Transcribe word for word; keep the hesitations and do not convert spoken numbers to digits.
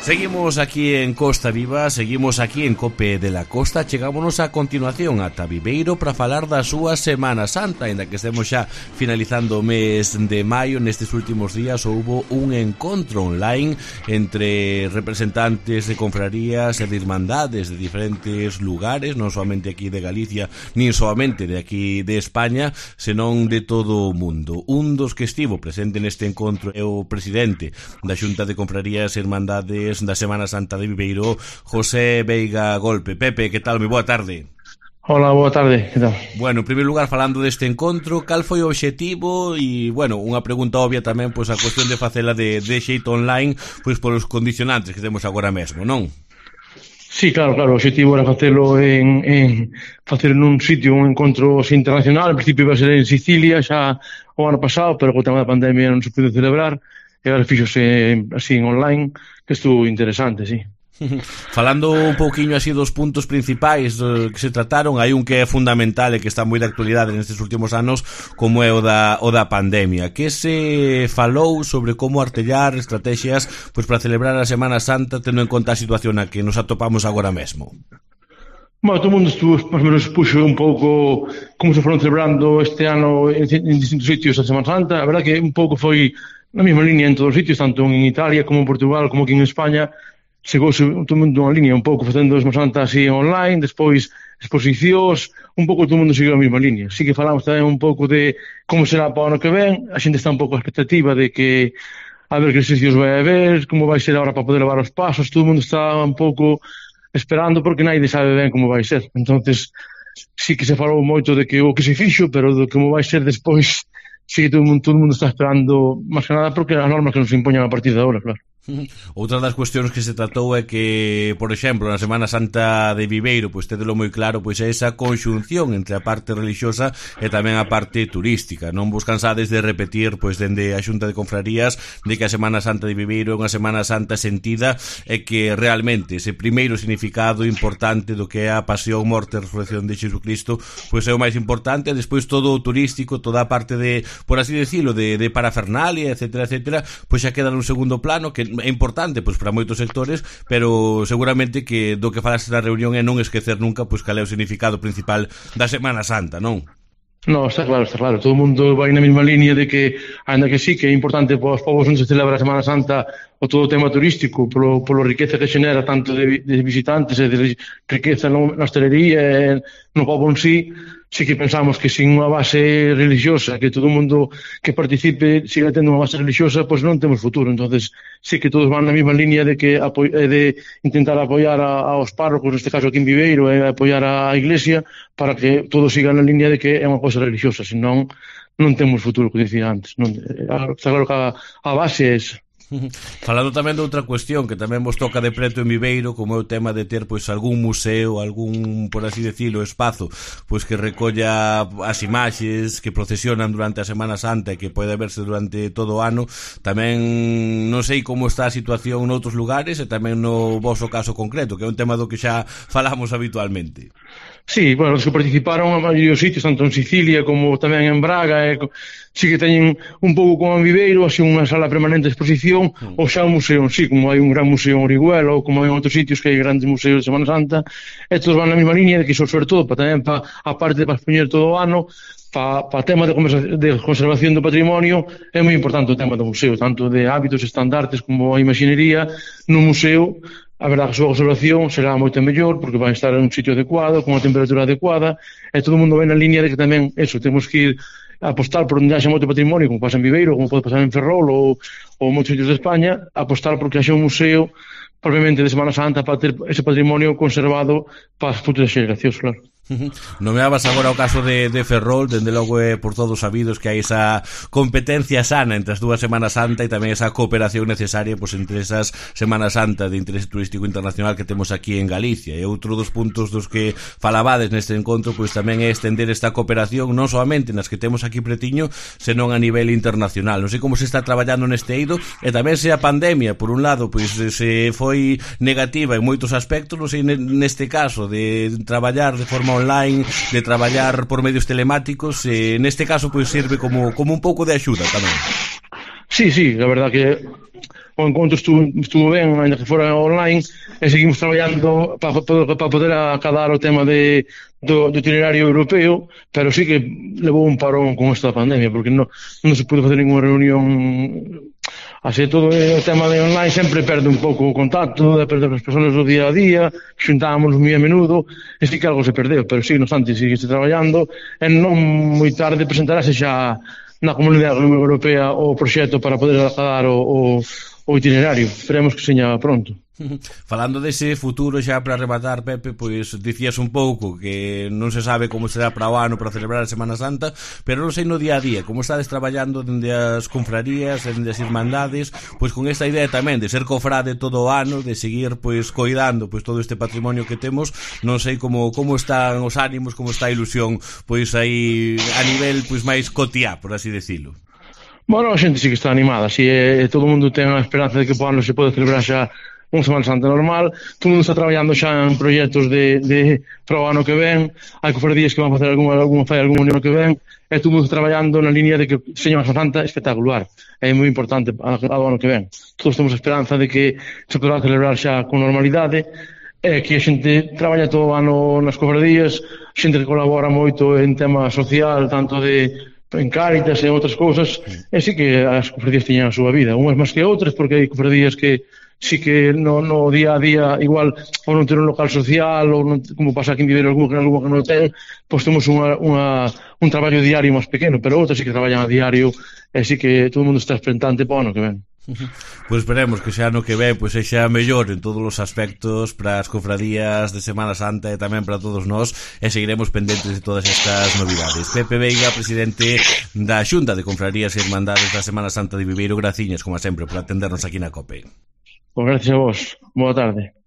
Seguimos aquí en Costa Viva, seguimos aquí en Cope de la Costa. Chegámonos a continuación ata Viveiro para falar da súa Semana Santa. Ainda que estemos xa finalizando o mes de maio, nestes últimos días houbo un encontro online entre representantes de confrarías e de irmandades de diferentes lugares, non soamente aquí de Galicia, nin soamente de aquí de España, senón de todo o mundo. Un dos que estivo presente neste encontro é o presidente da Xunta de Confrarías e Irmandades da Semana Santa de Viveiro, José Veiga Golpe. Pepe, que tal? Moi boa tarde. Hola, boa tarde, que tal? Bueno, en primeiro lugar, falando deste encontro, cal foi o obxectivo? E, bueno, unha pregunta obvia tamén, pois a cuestión de facela de, de xeito online, pois polos condicionantes que temos agora mesmo, non? Sí, claro, claro, o obxectivo era facelo en, en facer nun sitio un encontro internacional. En principio iba a ser en Sicilia xa o ano pasado, pero co tema da pandemia non se pude celebrar, e agora fixose así en online, que estuvo interesante, sí. Falando un pouquiño así dos puntos principais do que se trataron, hai un que é fundamental e que está moi de actualidade nestes últimos anos, como é o da, o da pandemia. Que se falou sobre como artellar estrategias pois para celebrar a Semana Santa, tendo en conta a situación na que nos atopamos agora mesmo? Bueno, todo o mundo estuvo, más ou menos, puxo un pouco como se foron celebrando este ano en, en distintos sitios a Semana Santa. A verdad que un pouco foi na mesma línea en todos os sitios, tanto en Italia como en Portugal, como aquí en España. Chegouse todo o mundo unha línea, un pouco facendo a Semana Santa así online, despois exposicións, un pouco todo o mundo seguiu a mesma línea. Sí que falamos tamén un pouco de como será para o ano que ven, a xente está un pouco a expectativa de que a ver que exercicios vai haber, como vai ser agora para poder levar os pasos, todo o mundo está un pouco esperando porque naide sabe ben como vai ser. Entonces sí que se falou moito de que o que se fixo, pero de como vai ser despois, sí que todo o mundo, todo o mundo está esperando, máis que nada porque as normas que nos impoñan a partir de agora, claro. Outra das cuestións que se tratou é que, por exemplo, na Semana Santa de Viveiro, pois tedelo moi claro, pois é esa conxunción entre a parte religiosa e tamén a parte turística. Non vos cansades de repetir, pois dende a Xunta de Confrarías, de que a Semana Santa de Viveiro é unha Semana Santa sentida e que realmente ese primeiro significado importante do que é a pasión, morte e resurrección de Xesucristo, pois é o máis importante. Despois todo o turístico, toda a parte de, por así decirlo, de, de parafernalia, etcétera, etcétera, pois xa queda nun segundo plano, que é importante pois para moitos sectores, pero seguramente que do que falaste na reunión é non esquecer nunca pois cal é o significado principal da Semana Santa, non? No, está claro, está claro. Todo o mundo vai na mesma línea de que, ainda que sí, que é importante para os povos onde se celebra a Semana Santa o todo o tema turístico, polo, polo riqueza que xenera tanto de, de visitantes e de riqueza no, na hostelería e no povo en sí, sí que pensamos que sin unha base religiosa, que todo o mundo que participe siga tendo unha base religiosa, pois non temos futuro. Entonces sí que todos van na mesma línea de que apo- de intentar apoiar a, aos párrocos, neste caso aquí en Viveiro, e apoiar a Iglesia para que todo siga na línea de que é unha cosa religiosa, senón non temos futuro, que dicía antes. Non, está claro que a, a base é esa. Falando tamén de outra cuestión que tamén vos toca de preto en Viveiro, como é o tema de ter pois algún museo, algún, por así decirlo, espazo pois que recolla as imaxes que procesionan durante a Semana Santa e que pode verse durante todo o ano. Tamén non sei como está a situación noutros lugares e tamén no voso caso concreto, que é un tema do que xa falamos habitualmente. Sí, bueno, os que participaron a maioría dos sitios, tanto en Sicilia como tamén en Braga, e, sí que teñen un pouco como en Viveiro, así unha sala permanente de exposición, mm. ou xa un museo en sí, como hai un gran museo en Orihuela, ou como hai en outros sitios que hai grandes museos de Semana Santa, e todos van na mesma línea, de que son sobre todo, para tamén, para, a parte para expoñer todo o ano, para pa tema de, de conservación do patrimonio, é moi importante o tema do museo, tanto de hábitos, estandartes, como a imaxinería, no museo. A verdade que a súa observación será moito mellor porque vai estar en un sitio adecuado, con unha temperatura adecuada, e todo o mundo vai na línea de que tamén, eso, temos que ir a apostar por onde haxa moito patrimonio, como pasa en Viveiro, como pode pasar en Ferrol ou, ou moitos sitios de España, apostar porque haxa un museo propiamente de Semana Santa para ter ese patrimonio conservado para as futuras xeracións, claro. Nomeabas agora o caso de, de Ferrol, dende logo é por todos sabidos que hai esa competencia sana entre as dúas Semana Santa e tamén esa cooperación necesaria pois, entre esas Semana Santa de interese turístico internacional que temos aquí en Galicia. E outro dos puntos dos que falabades neste encontro pois tamén é estender esta cooperación non solamente nas que temos aquí pretiño, senón a nivel internacional. Non sei como se está traballando neste eido e tamén se a pandemia, por un lado, pois se foi negativa en moitos aspectos, non sei neste caso de traballar de forma online, de traballar por medios telemáticos, e neste caso pois sirve como, como un pouco de axuda tamén. Sí, sí, la verdad que o encontro estuvo, estuvo ben, ainda que fora online, e seguimos traballando para pa, pa poder acadar o tema de, do, do itinerario europeo, pero sí que levou un parón con esta pandemia, porque non, non se pudo facer ninguna reunión. Así todo o tema de online sempre perde un pouco o contacto, de perder as persoas do día a día, xuntábamos moi a menudo, e sí que algo se perdeu, pero sí, no obstante, sigue traballando, e non moi tarde presentarase xa na Comunidade Europea o proxecto para poder acadar o, o o itinerario. Esperemos que seña pronto. Falando dese futuro xa para rematar, Pepe, pois dicías un pouco que non se sabe como será para o ano para celebrar a Semana Santa, pero non sei no día a día como estades traballando dende as confrarías, dende as irmandades, pois con esta idea tamén de ser cofrade todo o ano, de seguir pois coidando pois todo este patrimonio que temos. Non sei como como están os ánimos, como está a ilusión pois aí a nivel pois máis cotiá, por así decirlo. Bueno, a xente sí que está animada, si é, todo o mundo ten a esperanza de que po ano se pode celebrar xa un Semana Santa normal, todo o mundo está traballando xa en proxectos de, de para o ano que ven, hai cofradías que van facer algún, algún fai algún ano que ven, e todo o mundo está traballando na línea de que seña unha Semana Santa espectacular, é moi importante ao ano que ven. Todos temos a esperanza de que se poderá celebrar xa con normalidade, e que a xente traballa todo o ano nas cofradías, xente que colabora moito en tema social, tanto de en Cáritas e outras cousas, e sí que as cofradías tiñan a súa vida, unhas máis que outras, porque hai cofradías que sí que no, no día a día igual ou non ter un local social, ou non, como pasa aquí en Viveiro, algún que non no ten, pois temos unha, unha, un traballo diario máis pequeno, pero outras sí que traballan a diario, e sí que todo o mundo está expectante para o ano que ven. Pois esperemos que xa no que ven pois sexa mellor en todos os aspectos para as cofradías de Semana Santa e tamén para todos nós, e seguiremos pendentes de todas estas novidades. Pepe Veiga, presidente da Xunta de Confrarías e Irmandades da Semana Santa de Viveiro, graciñas como sempre por atendernos aquí na COPE. Pois gracias a vos, boa tarde.